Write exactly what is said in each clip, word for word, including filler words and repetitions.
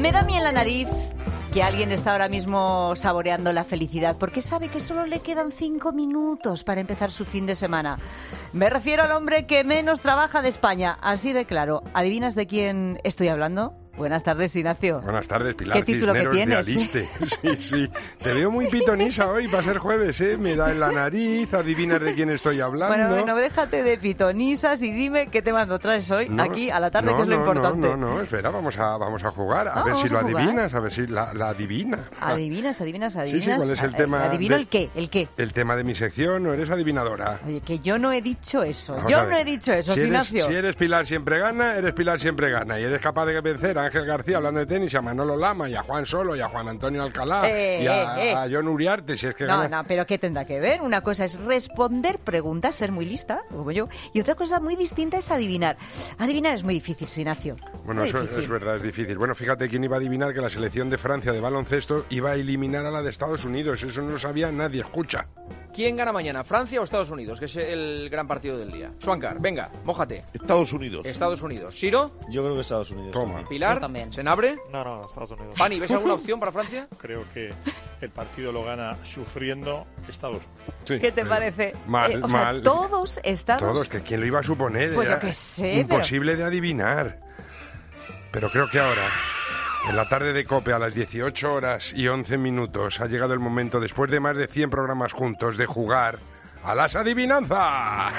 Me da miel en la nariz que alguien está ahora mismo saboreando la felicidad porque sabe que solo le quedan cinco minutos para empezar su fin de semana. Me refiero al hombre que menos trabaja de España, así de claro. ¿Adivinas de quién estoy hablando? Buenas tardes, Ignacio. Buenas tardes, Pilar. ¿Qué título que tienes? De Aliste. Sí, sí. Te veo muy pitonisa hoy, va a ser jueves, ¿eh? Me da en la nariz, adivinas de quién estoy hablando. Bueno, bueno, déjate de pitonisas y dime qué tema nos traes hoy, no, aquí a la tarde, no, que es lo no, importante. No, no, no, espera, vamos a, vamos a jugar, a no, ver si lo a adivinas, a ver si la, la adivina. Adivinas, adivinas, adivinas. Sí, sí, ¿cuál es el tema? ¿Adivino de, el qué? ¿El qué? El tema de mi sección, ¿no eres adivinadora? Oye, que yo no he dicho eso, Vamos yo no he dicho eso, si eres, Ignacio. Si eres Pilar siempre gana, eres Pilar siempre gana. Y eres capaz de vencer a Ángel García hablando de tenis, a Manolo Lama, y a Juan Solo, y a Juan Antonio Alcalá, eh, y a, eh, eh. a John Uriarte, si es que No, gana. no, pero ¿qué tendrá que ver? Una cosa es responder preguntas, ser muy lista, como yo, y otra cosa muy distinta es adivinar. Adivinar es muy difícil, Ignacio. Bueno, muy eso difícil. es verdad, es difícil. Bueno, fíjate, ¿quién iba a adivinar que la selección de Francia de baloncesto iba a eliminar a la de Estados Unidos? Eso no lo sabía nadie, escucha. ¿Quién gana mañana, Francia o Estados Unidos? Que es el gran partido del día. Swankar, venga, mójate. Estados Unidos. Estados Unidos. ¿Siro? Yo creo que Estados Unidos. Toma. También. ¿Pilar? Yo también. ¿Senabre? No, no, Estados Unidos. Pani, ¿ves alguna opción para Francia? Creo que el partido lo gana sufriendo Estados Unidos. Sí. ¿Qué te parece? Mal, Eh, o mal. sea, todos Estados Todos, que quién lo iba a suponer. Pues yo Era qué sé, imposible de adivinar. Pero creo que ahora, en la tarde de COPE, a las dieciocho horas y once minutos, ha llegado el momento, después de más de cien programas juntos, de jugar a las adivinanzas.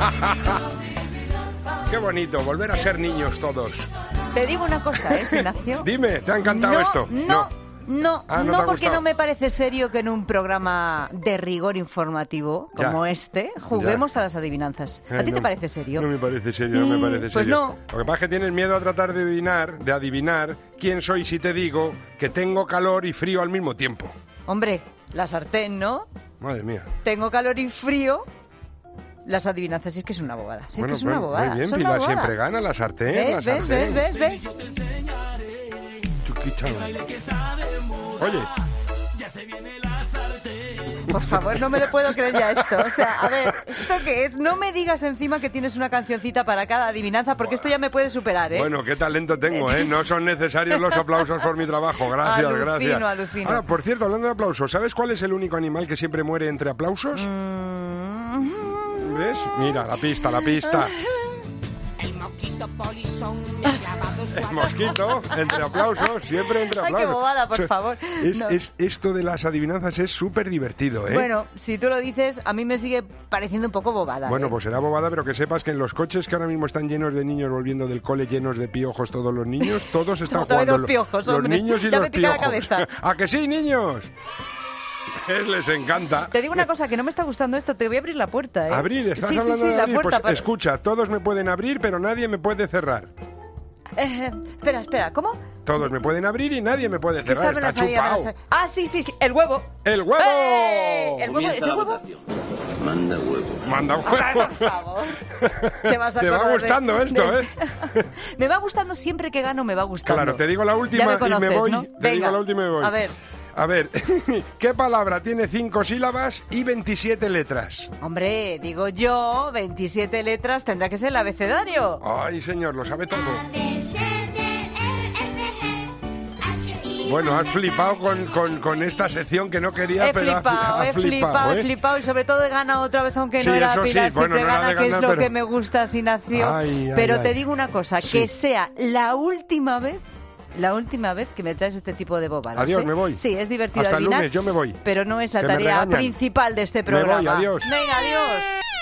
Qué bonito, volver a ser niños todos. Te digo una cosa, ¿eh, Ignacio? Dime, ¿te ha encantado no, esto? No, no, Ah, ¿no no, te ha porque gustado? no me parece serio que en un programa de rigor informativo como Ya. este juguemos a las adivinanzas. ¿A Ay, ti no, te parece serio? No me parece serio, no me Mm, parece pues serio. no. Lo que pasa es que tienes miedo a tratar de adivinar, de adivinar quién soy si te digo que tengo calor y frío al mismo tiempo. Hombre, la sartén, ¿no? Madre mía. Tengo calor y frío. Las adivinanzas, sí es que es una bobada. Sí Bueno, es que es una bueno, bobada. muy bien, son Pilar una bobada. siempre gana la sartén, ¿Ves, la ves, sartén. ves, ves, ves? Chuquicha. Oye, Por favor, no me lo puedo creer ya esto. O sea, a ver, ¿esto qué es? No me digas encima que tienes una cancioncita para cada adivinanza, porque esto ya me puede superar, ¿eh? bueno, qué talento tengo, ¿eh? No son necesarios los aplausos por mi trabajo. Gracias, Alucino, gracias. alucino. Ahora, por cierto, hablando de aplausos, ¿sabes cuál es el único animal que siempre muere entre aplausos? Mm. ¿Ves? Mira, la pista, la pista. El mosquito polizón me ha clavado su El mosquito, entre aplausos, siempre entre Ay, qué aplausos. bobada, por O sea, favor. Es, No. es- esto de las adivinanzas es súper divertido, ¿eh? Bueno, si tú lo dices, a mí me sigue pareciendo un poco bobada. Bueno, ¿eh? pues será bobada, pero que sepas que en los coches que ahora mismo están llenos de niños volviendo del cole, llenos de piojos todos los niños, todos están Otra vez jugando los piojos, los hombre. niños y Ya los me pica la piojos. cabeza. ¿A que sí, niños? Es, les encanta. Te digo una cosa, que no me está gustando esto, te voy a abrir la puerta, ¿eh? Abrir, ¿estás sí, sí, hablando sí, de la abrir? puerta. Pues para- escucha, todos me pueden abrir, pero nadie me puede cerrar. Eh, espera, espera, ¿cómo? Todos me pueden abrir y nadie me puede Que cerrar. esta me Está la sabía, me la chupado. sabía. Ah, sí, sí, sí, el huevo. ¡El huevo! ¡Eh! ¿El huevo? ¿Es el huevo? Manda huevos. Manda un Ay, huevo. por favor. Te, vas a Te va acordar de- gustando esto, de- ¿eh? Me va gustando siempre que gano, me va gustando. Claro, te digo la última Ya me y conoces, me voy. ¿no? Te Venga, digo la última y me voy. A ver, A ver, ¿qué palabra tiene cinco sílabas y veintisiete letras? hombre, digo yo, veintisiete letras, tendrá que ser el abecedario. Ay, señor, lo sabe todo. A, B, C, D, E, F, G, H, I, Bueno, has flipado con, con, con esta sección que no quería, He pero has- flipado, has he flipado, ¿eh? he flipado y sobre todo he ganado otra vez, aunque Sí, no era eso sí, Pilar, bueno, siempre no era gana, de que es ganar, lo pero- que me gusta, Sinacio. Ay, ay, pero ay. te digo una cosa, Sí. que sea la última vez, la última vez que me traes este tipo de bobadas. Adiós, ¿eh? me voy. Sí, es divertido Hasta el adivinar, lunes, yo me voy. pero no es la Que me tarea regañan. principal de este Me voy, programa. adiós. Venga, adiós.